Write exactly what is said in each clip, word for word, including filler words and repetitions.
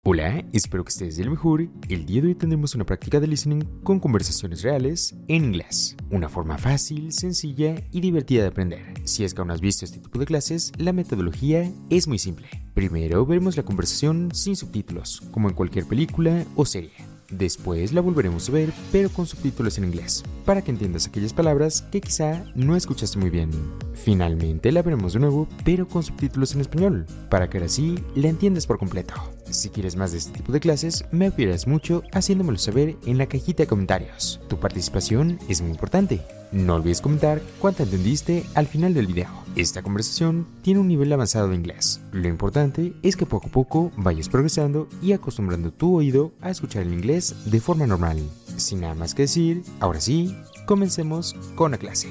Hola, espero que estés de lo mejor. El día de hoy tendremos una práctica de listening con conversaciones reales en inglés. Una forma fácil, sencilla y divertida de aprender. Si es que aún has visto este tipo de clases, la metodología es muy simple. Primero veremos la conversación sin subtítulos, como en cualquier película o serie. Después la volveremos a ver, pero con subtítulos en inglés, para que entiendas aquellas palabras que quizá no escuchaste muy bien. Finalmente la veremos de nuevo, pero con subtítulos en español, para que ahora sí la entiendas por completo. Si quieres más de este tipo de clases, me apoyarás mucho haciéndomelo saber en la cajita de comentarios. Tu participación es muy importante. No olvides comentar cuánto entendiste al final del video. Esta conversación tiene un nivel avanzado de inglés. Lo importante es que poco a poco vayas progresando y acostumbrando tu oído a escuchar el inglés de forma normal. Sin nada más que decir, ahora sí, comencemos con la clase.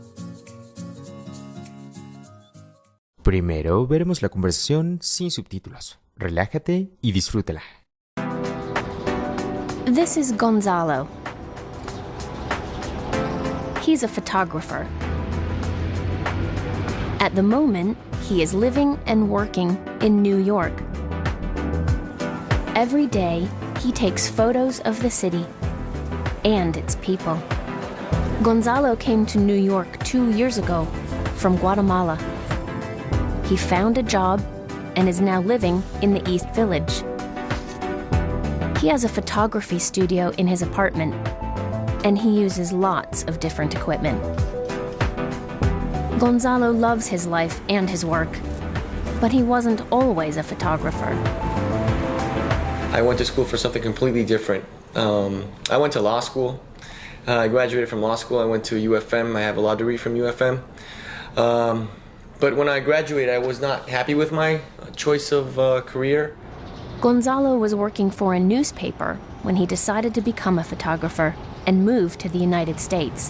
Primero veremos la conversación sin subtítulos. Relájate y disfrútala. This is Gonzalo. He's a photographer. At the moment, he is living and working in New York. Every day, he takes photos of the city and its people. Gonzalo came to New York two years ago from Guatemala. He found a job and is now living in the East Village. He has a photography studio in his apartment, and he uses lots of different equipment. Gonzalo loves his life and his work, but he wasn't always a photographer. I went to school for something completely different. Um, I went to law school. Uh, I graduated from law school. I went to U F M. I have a law degree from U F M. Um, but when I graduated, I was not happy with my choice of uh, career. Gonzalo was working for a newspaper when he decided to become a photographer and moved to the United States.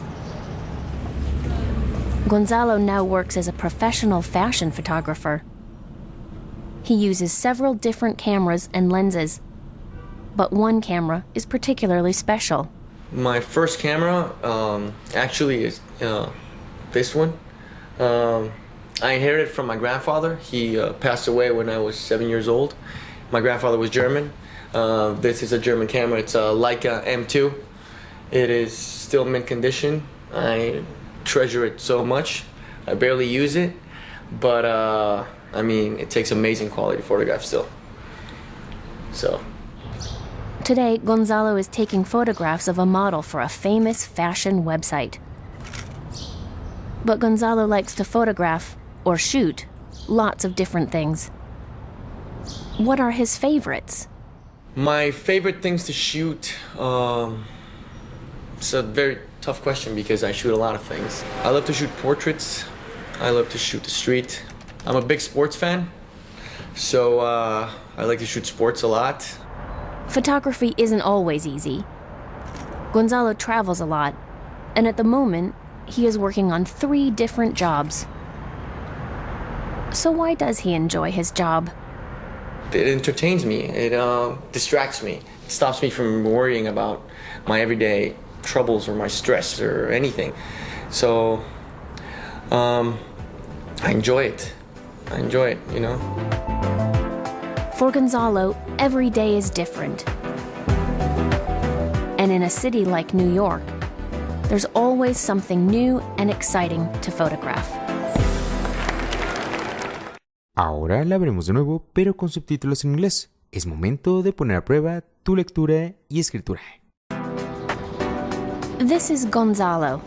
Gonzalo now works as a professional fashion photographer. He uses several different cameras and lenses, but one camera is particularly special. My first camera um, actually is uh, this one. Um, I inherited it from my grandfather. He uh, passed away when I was seven years old. My grandfather was German. Uh, this is a German camera. It's a Leica M two. It is still mint condition. I treasure it so much. I barely use it, but uh, I mean, it takes amazing quality photographs still. So. Today, Gonzalo is taking photographs of a model for a famous fashion website. But Gonzalo likes to photograph, or shoot, lots of different things. What are his favorites? My favorite things to shoot, um, it's a very tough question because I shoot a lot of things. I love to shoot portraits. I love to shoot the street. I'm a big sports fan, so uh, I like to shoot sports a lot. Photography isn't always easy. Gonzalo travels a lot, and at the moment, he is working on three different jobs. So why does he enjoy his job? It entertains me. It uh, distracts me. It stops me from worrying about my everyday troubles or my stress or anything. So um, I enjoy it. I enjoy it, you know. For Gonzalo, every day is different. And in a city like New York, there's always something new and exciting to photograph. Ahora la veremos de nuevo, pero con subtítulos en inglés. Es momento de poner a prueba tu lectura y escritura. This is Gonzalo.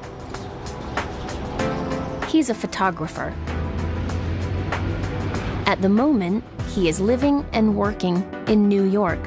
He's a photographer. At the moment, he is living and working in New York.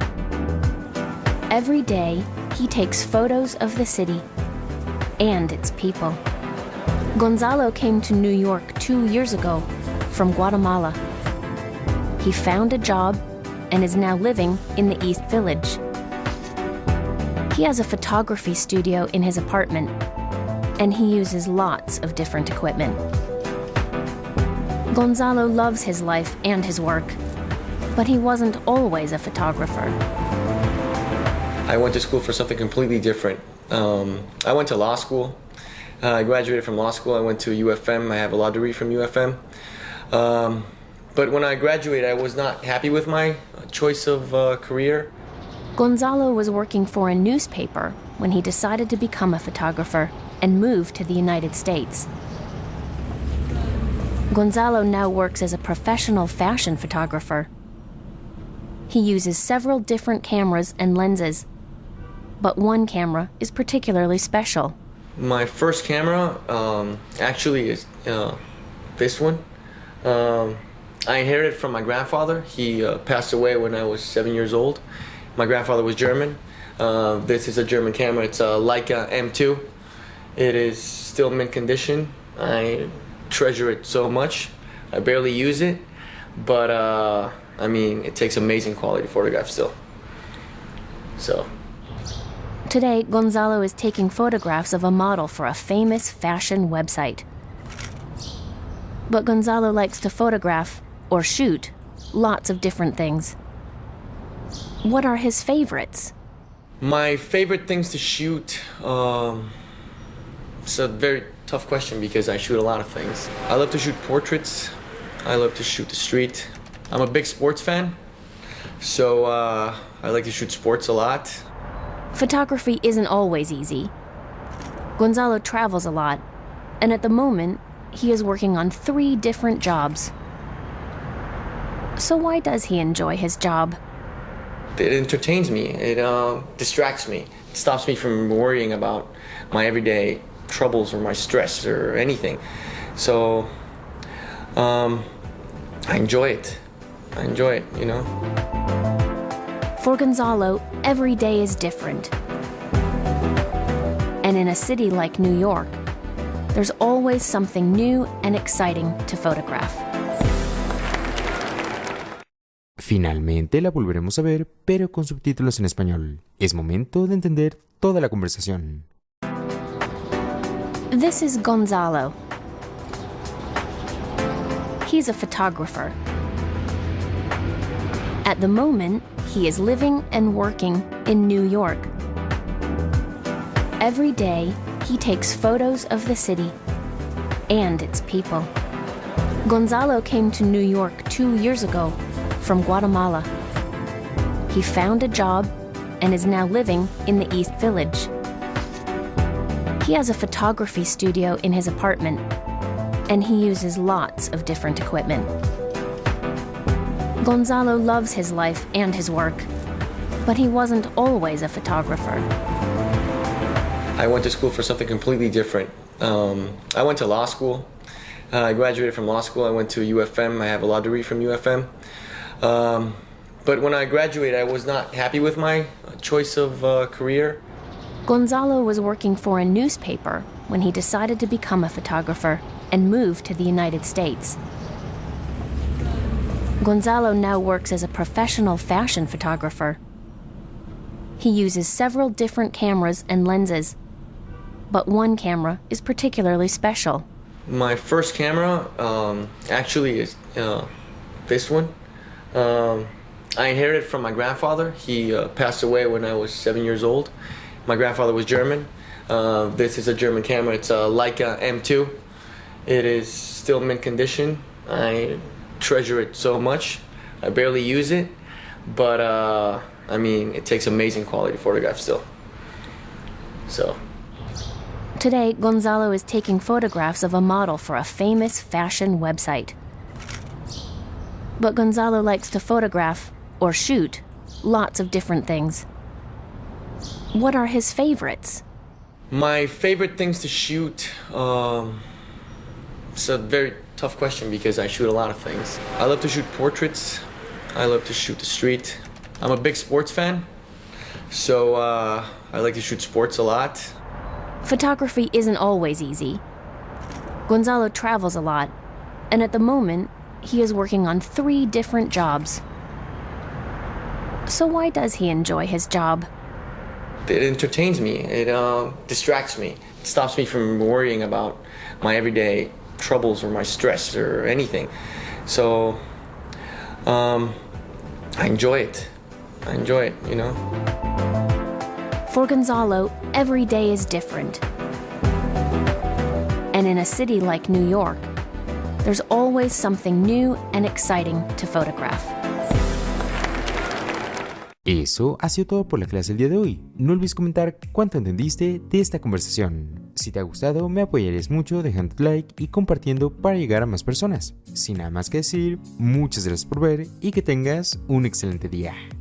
Every day, he takes photos of the city and its people. Gonzalo came to New York two years ago from Guatemala. He found a job and is now living in the East Village. He has a photography studio in his apartment, and he uses lots of different equipment. Gonzalo loves his life and his work, but he wasn't always a photographer. I went to school for something completely different. Um, I went to law school. Uh, I graduated from law school. I went to U F M. I have a law degree from U F M. Um, But when I graduated, I was not happy with my choice of uh, career. Gonzalo was working for a newspaper when he decided to become a photographer and move to the United States. Gonzalo now works as a professional fashion photographer. He uses several different cameras and lenses, but one camera is particularly special. My first camera um, actually is uh, this one. Um, I inherited it from my grandfather. He uh, passed away when I was seven years old. My grandfather was German. Uh, this is a German camera. It's a Leica M two. It is still mint condition. I treasure it so much. I barely use it, but uh, I mean, it takes amazing quality photographs still. So. Today, Gonzalo is taking photographs of a model for a famous fashion website. But Gonzalo likes to photograph, or shoot, lots of different things. What are his favorites? My favorite things to shoot, um, it's a very tough question because I shoot a lot of things. I love to shoot portraits. I love to shoot the street. I'm a big sports fan, so uh, I like to shoot sports a lot. Photography isn't always easy. Gonzalo travels a lot, and at the moment, he is working on three different jobs. So why does he enjoy his job? It entertains me. It uh, distracts me. It stops me from worrying about my everyday troubles or my stress or anything. So um, I enjoy it. I enjoy it, you know. For Gonzalo, every day is different. And in a city like New York, there's always something new and exciting to photograph. Finalmente la volveremos a ver, pero con subtítulos en español. Es momento de entender toda la conversación. This is Gonzalo. He's a photographer. At the moment, he is living and working in New York. Every day, he takes photos of the city and its people. Gonzalo came to New York two years ago from Guatemala. He found a job and is now living in the East Village. He has a photography studio in his apartment, and he uses lots of different equipment. Gonzalo loves his life and his work, but he wasn't always a photographer. I went to school for something completely different. Um, I went to law school. Uh, I graduated from law school. I went to U F M. I have a law degree from U F M. Um, but when I graduated, I was not happy with my choice of uh, career. Gonzalo was working for a newspaper when he decided to become a photographer and move to the United States. Gonzalo now works as a professional fashion photographer. He uses several different cameras and lenses, but one camera is particularly special. My first camera um, actually is uh, this one. Um, I inherited it from my grandfather. He uh, passed away when I was seven years old. My grandfather was German. Uh, this is a German camera. It's a Leica M two. It is still mint condition. I treasure it so much. I barely use it, but uh, I mean, it takes amazing quality photographs still. So. Today, Gonzalo is taking photographs of a model for a famous fashion website. But Gonzalo likes to photograph, or shoot, lots of different things. What are his favorites? My favorite things to shoot, um, it's a very tough question because I shoot a lot of things. I love to shoot portraits. I love to shoot the street. I'm a big sports fan, so uh, I like to shoot sports a lot. Photography isn't always easy. Gonzalo travels a lot, and at the moment, he is working on three different jobs. So why does he enjoy his job? It entertains me. It uh, distracts me. It stops me from worrying about my everyday troubles or my stress or anything. So um, I enjoy it. I enjoy it, you know. For Gonzalo, every day is different. And in a city like New York, There's always something new and exciting to photograph. Eso ha sido todo por la clase del día de hoy. No olvides comentar cuánto entendiste de esta conversación. Si te ha gustado, me apoyarías mucho dejando tu like y compartiendo para llegar a más personas. Sin nada más que decir, muchas gracias por ver y que tengas un excelente día.